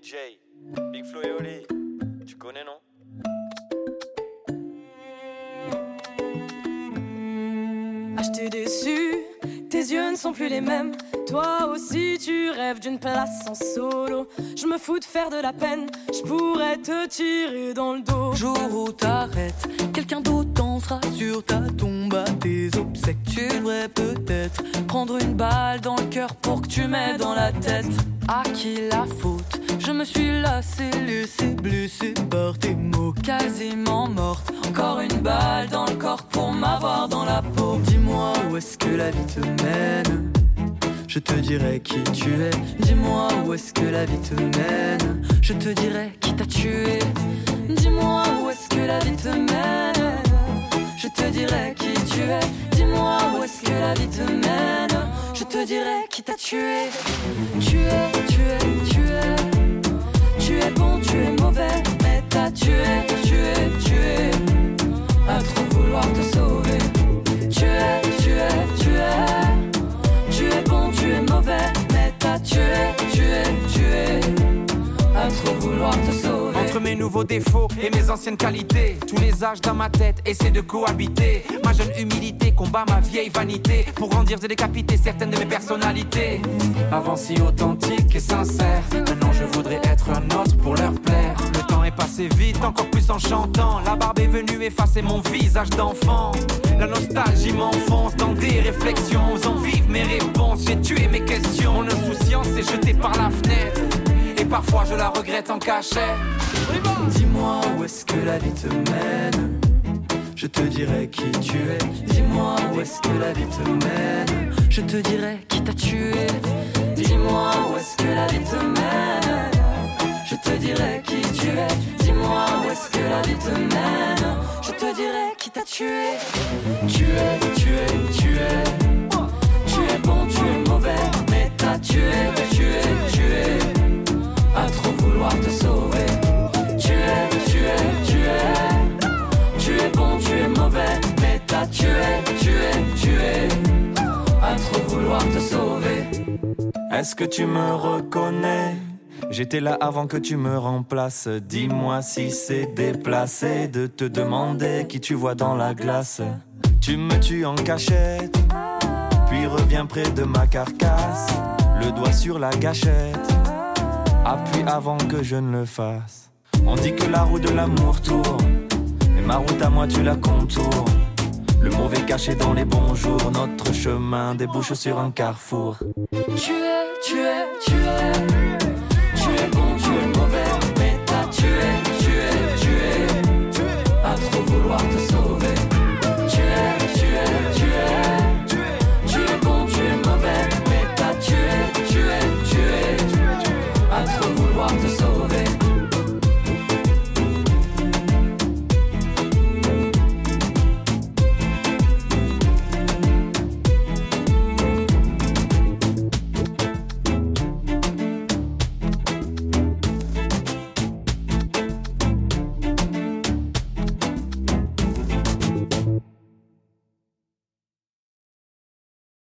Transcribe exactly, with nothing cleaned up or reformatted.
J, Big Flo et Oli, tu connais non? Ah, je t'ai déçu, tes yeux ne sont plus les mêmes. Toi aussi tu rêves d'une place en solo. Je me fous de faire de la peine, je pourrais te tirer dans le dos. Jour où t'arrêtes, quelqu'un d'autre dansera sur ta tombe à tes obsèques. Tu devrais peut-être prendre une balle dans le cœur pour que tu m'aies dans la tête. À qui la faute? Je me suis lassé, laissé blessé par tes mots. Quasiment morte, encore une balle dans le corps pour m'avoir dans la peau. Dis-moi où est-ce que la vie te mène, je te dirai qui tu es. Dis-moi où est-ce que la vie te mène, je te dirai qui t'a tué. Dis-moi où est-ce que la vie te mène, je te dirai qui tu es. Dis-moi où est-ce que la vie te mène, je te dirai qui t'a tué. Tu es, tu es, tu es, tu es bon, tu es mauvais, mais t'as tué, tu es, tu es, à trop vouloir te sauver. Tu es, tu es, tu es, tu es bon, tu es mauvais, mais t'as tué, tu es, tu es, à trop vouloir te sauver. Entre mes nouveaux défauts et mes anciennes qualités, tous les âges dans ma tête essaient de cohabiter. Ma jeune humilité combat ma vieille vanité. Pour grandir j'ai décapité certaines de mes personnalités. Avant si authentique et sincère, maintenant je voudrais être un autre pour leur plaire. Le temps est passé vite, encore plus en chantant. La barbe est venue effacer mon visage d'enfant. La nostalgie m'enfonce dans des réflexions, osant vivre mes réponses. J'ai tué mes questions, mon insouciance est jetée par la fenêtre. Et parfois je la regrette en cachette. Dis-moi où est-ce que la vie te mène, je te dirai qui tu es. Dis-moi où est-ce que la vie te mène, je te dirai qui t'a tué. Dis-moi où est-ce que la vie te mène, je te dirai qui tu es. Dis-moi où est-ce que la vie te mène, je te dirai qui t'a tué. Tu es, tu es, tu es, tu es bon, tu es mauvais, mais t'as tué, tu es, tu es, à trop vouloir te sauver. Tu es, tu es, tu es, tu es bon, tu es mauvais, mais t'as tué, tu es, tu es, à trop vouloir te sauver. Est-ce que tu me reconnais? J'étais là avant que tu me remplaces. Dis-moi si c'est déplacé de te demander qui tu vois dans la glace. Tu me tues en cachette, puis reviens près de ma carcasse, le doigt sur la gâchette, appuie avant que je ne le fasse. On dit que la roue de l'amour tourne, mais ma route à moi tu la contournes. Le mauvais caché dans les bons jours, notre chemin débouche sur un carrefour. Tu es